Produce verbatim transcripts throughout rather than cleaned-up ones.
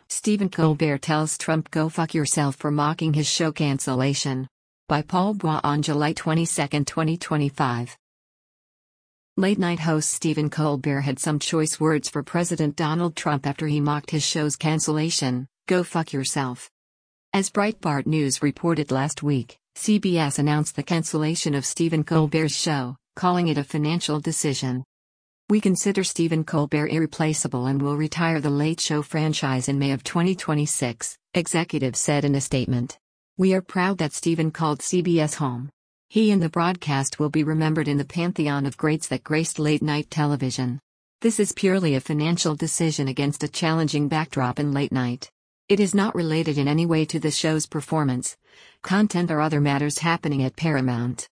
Stephen Colbert tells Trump go fuck yourself for mocking his show cancellation. By Paul Bois on July twenty-second, twenty twenty-five. Late-night host Stephen Colbert had some choice words for President Donald Trump after he mocked his show's cancellation. Go fuck yourself. As Breitbart News reported last week, C B S announced the cancellation of Stephen Colbert's show, calling it a financial decision. "We consider Stephen Colbert irreplaceable and will retire the Late Show franchise in May of twenty twenty-six, executives said in a statement. "We are proud that Stephen called C B S home. He and the broadcast will be remembered in the pantheon of greats that graced late-night television. This is purely a financial decision against a challenging backdrop in late night. It is not related in any way to the show's performance, content or other matters happening at Paramount."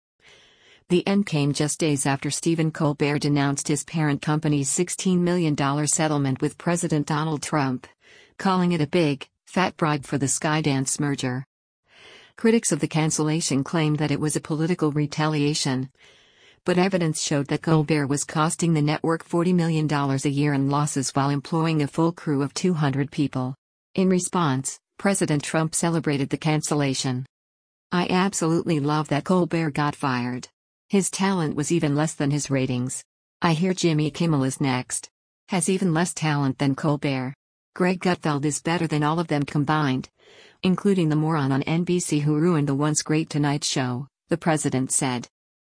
The end came just days after Stephen Colbert announced his parent company's sixteen million dollars settlement with President Donald Trump, calling it a big, fat bribe for the Skydance merger. Critics of the cancellation claimed that it was a political retaliation, but evidence showed that Colbert was costing the network forty million dollars a year in losses while employing a full crew of two hundred people. In response, President Trump celebrated the cancellation. "I absolutely love that Colbert got fired. His talent was even less than his ratings. I hear Jimmy Kimmel is next. Has even less talent than Colbert. Greg Gutfeld is better than all of them combined, including the moron on N B C who ruined the once great Tonight Show," the president said.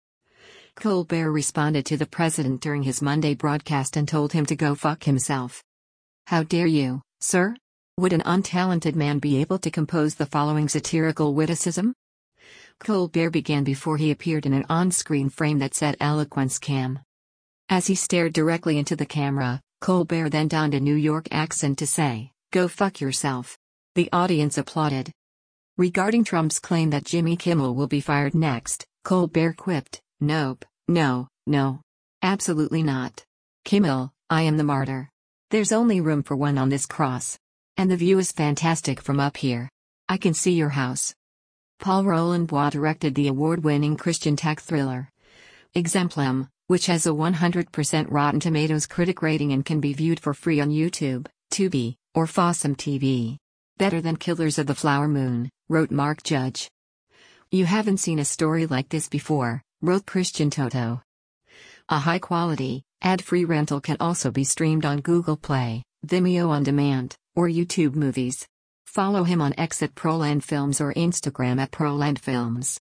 Colbert responded to the president during his Monday broadcast and told him to go fuck himself. "How dare you, sir? Would an untalented man be able to compose the following satirical witticism?" Colbert began before he appeared in an on-screen frame that said Eloquence Cam. As he stared directly into the camera, Colbert then donned a New York accent to say, "Go fuck yourself." The audience applauded. Regarding Trump's claim that Jimmy Kimmel will be fired next, Colbert quipped, "Nope, no, no. Absolutely not. Kimmel, I am the martyr. There's only room for one on this cross. And the view is fantastic from up here. I can see your house." Paul Roland Bois directed the award-winning Christian tech thriller Exemplum, which has a one hundred percent Rotten Tomatoes critic rating and can be viewed for free on YouTube, Tubi, or Fossum T V. "Better than Killers of the Flower Moon," wrote Mark Judge. "You haven't seen a story like this before," wrote Christian Toto. A high-quality, ad-free rental can also be streamed on Google Play, Vimeo On Demand, or YouTube Movies. Follow him on X at Proland Films or Instagram at Proland Films.